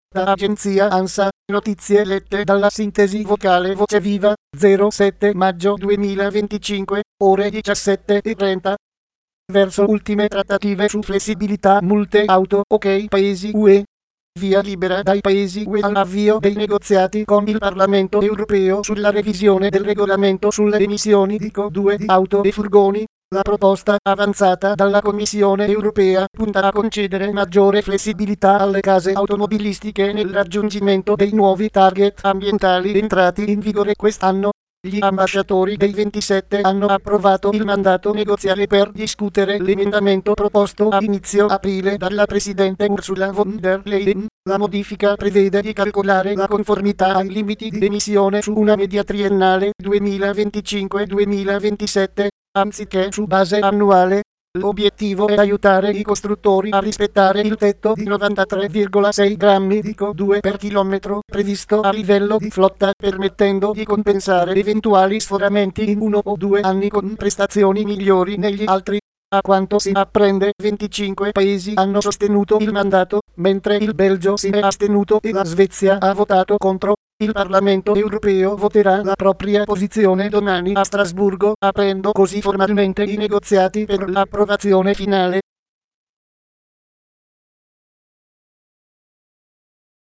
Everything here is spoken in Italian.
Da agenzia ANSA, notizie lette dalla sintesi vocale Voce Viva, 07 maggio 2025, ore 17:30. Verso ultime trattative su flessibilità multe auto, ok paesi UE. Via libera dai paesi UE all'avvio dei negoziati con il Parlamento europeo sulla revisione del regolamento sulle emissioni di CO2 di auto e furgoni. La proposta avanzata dalla Commissione europea punta a concedere maggiore flessibilità alle case automobilistiche nel raggiungimento dei nuovi target ambientali entrati in vigore quest'anno. Gli ambasciatori dei 27 hanno approvato il mandato negoziale per discutere l'emendamento proposto a inizio aprile dalla Presidente Ursula von der Leyen. La modifica prevede di calcolare la conformità ai limiti di emissione su una media triennale 2025-2027, anziché su base annuale. L'obiettivo è aiutare i costruttori a rispettare il tetto di 93,6 grammi di CO2 per chilometro previsto a livello di flotta, permettendo di compensare eventuali sforamenti in 1 o 2 anni con prestazioni migliori negli altri. A quanto si apprende, 25 paesi hanno sostenuto il mandato, mentre il Belgio si è astenuto e la Svezia ha votato contro. Il Parlamento europeo voterà la propria posizione domani a Strasburgo, aprendo così formalmente i negoziati per l'approvazione finale.